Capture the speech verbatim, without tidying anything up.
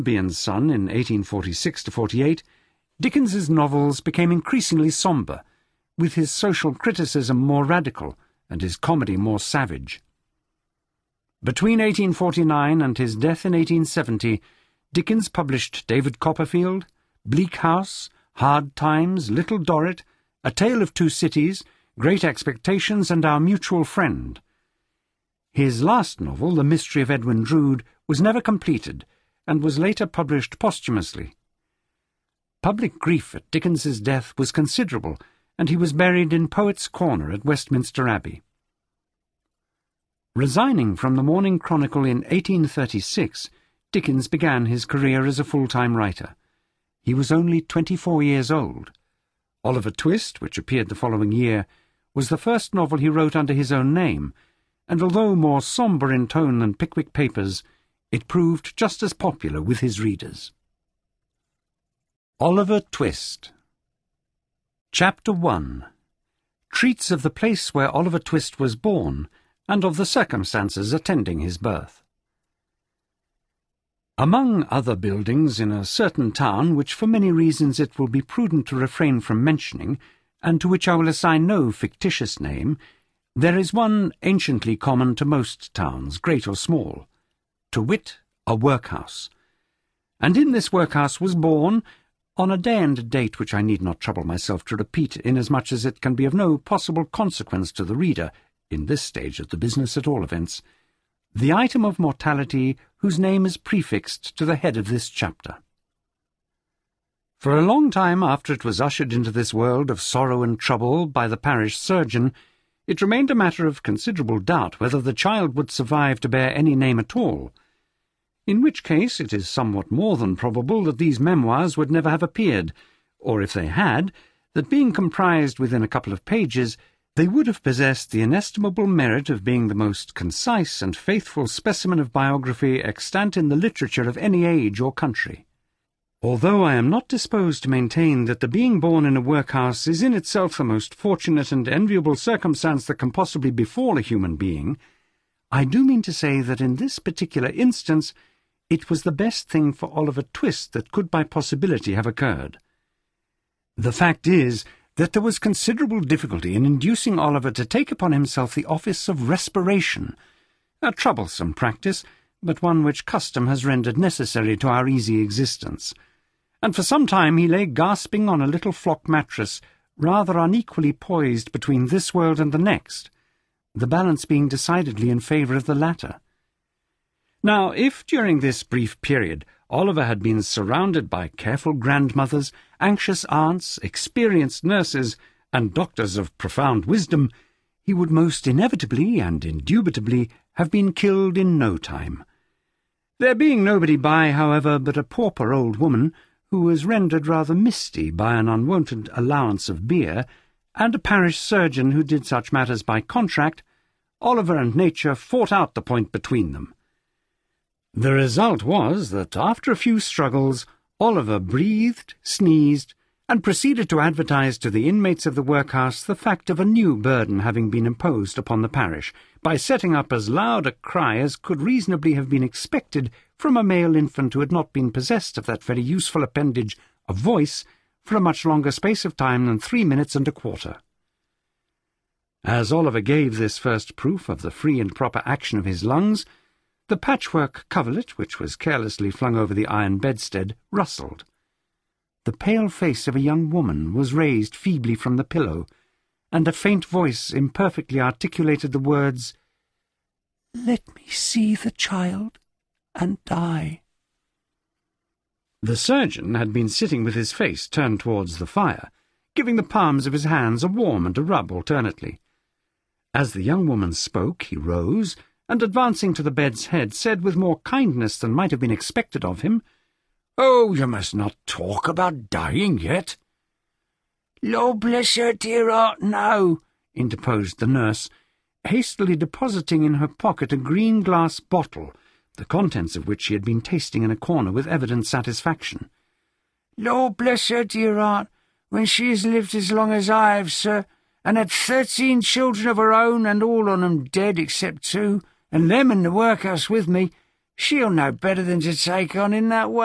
Albion Son in eighteen forty-six to forty-eight, Dickens's novels became increasingly sombre, with his social criticism more radical and his comedy more savage. Between eighteen forty-nine and his death in eighteen seventy, Dickens published David Copperfield, Bleak House, Hard Times, Little Dorrit, A Tale of Two Cities, Great Expectations, and Our Mutual Friend. His last novel, The Mystery of Edwin Drood, was never completed, and was later published posthumously. Public grief at Dickens's death was considerable, and he was buried in Poets' Corner at Westminster Abbey. Resigning from the Morning Chronicle in eighteen thirty-six, Dickens began his career as a full-time writer. He was only twenty-four years old. Oliver Twist, which appeared the following year, was the first novel he wrote under his own name, and although more sombre in tone than Pickwick Papers, it proved just as popular with his readers. Oliver Twist. Chapter one. Treats of the place where Oliver Twist was born, and of the circumstances attending his birth. Among other buildings in a certain town, which for many reasons it will be prudent to refrain from mentioning, and to which I will assign no fictitious name, there is one anciently common to most towns, great or small, to wit, a workhouse. And in this workhouse was born, on a day and a date which I need not trouble myself to repeat, inasmuch as it can be of no possible consequence to the reader, in this stage of the business at all events, the item of mortality whose name is prefixed to the head of this chapter. For a long time after it was ushered into this world of sorrow and trouble by the parish surgeon, it remained a matter of considerable doubt whether the child would survive to bear any name at all, in which case it is somewhat more than probable that these memoirs would never have appeared, or if they had, that being comprised within a couple of pages, they would have possessed the inestimable merit of being the most concise and faithful specimen of biography extant in the literature of any age or country. Although I am not disposed to maintain that the being born in a workhouse is in itself the most fortunate and enviable circumstance that can possibly befall a human being, I do mean to say that in this particular instance it was the best thing for Oliver Twist that could by possibility have occurred. The fact is that there was considerable difficulty in inducing Oliver to take upon himself the office of respiration, a troublesome practice, but one which custom has rendered necessary to our easy existence, and for some time he lay gasping on a little flock mattress, rather unequally poised between this world and the next, the balance being decidedly in favour of the latter. Now, if during this brief period Oliver had been surrounded by careful grandmothers, anxious aunts, experienced nurses, and doctors of profound wisdom, he would most inevitably and indubitably have been killed in no time. There being nobody by, however, but a pauper old woman, who was rendered rather misty by an unwonted allowance of beer, and a parish surgeon who did such matters by contract, Oliver and nature fought out the point between them. The result was that, after a few struggles, Oliver breathed, sneezed, and proceeded to advertise to the inmates of the workhouse the fact of a new burden having been imposed upon the parish, by setting up as loud a cry as could reasonably have been expected from a male infant who had not been possessed of that very useful appendage of voice for a much longer space of time than three minutes and a quarter. As Oliver gave this first proof of the free and proper action of his lungs, the patchwork coverlet, which was carelessly flung over the iron bedstead, rustled. The pale face of a young woman was raised feebly from the pillow, and a faint voice imperfectly articulated the words, "Let me see the child and die." The surgeon had been sitting with his face turned towards the fire, giving the palms of his hands a warm and a rub alternately. As the young woman spoke, he rose, and advancing to the bed's head, said with more kindness than might have been expected of him, "Oh, you must not talk about dying yet." "Lord bless her dear heart, no," interposed the nurse, hastily depositing in her pocket a green glass bottle, the contents of which she had been tasting in a corner with evident satisfaction. "Lord bless her dear heart, when she has lived as long as I have, sir, and had thirteen children of her own, and all on 'em dead except two, and them in the workhouse with me, she'll know better than to take on in that way.